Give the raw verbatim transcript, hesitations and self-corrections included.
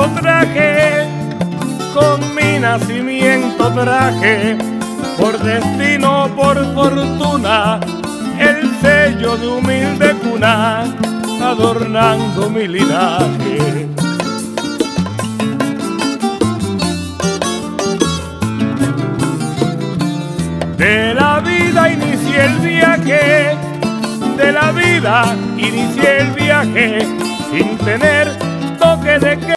nacimiento traje, con mi nacimiento traje, por destino, por fortuna, el sello de humilde cuna, adornando mi linaje. De la vida inicié el viaje, de la vida inicié el viaje, sin tener toque de queda.